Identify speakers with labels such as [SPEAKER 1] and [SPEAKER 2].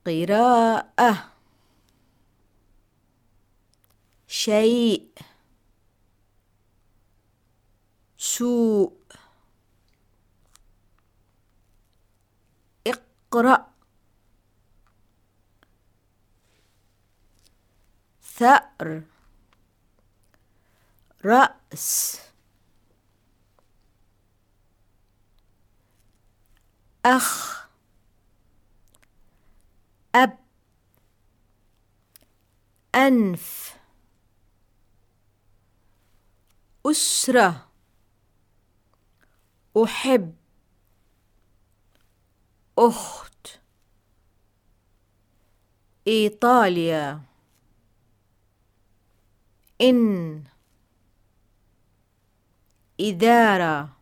[SPEAKER 1] قراءة. شيء. سوء. اقرأ. ثأر. رأس. أخ. أب. أنف. أسرة. أحب. أخت. إيطاليا. إن. إدارة.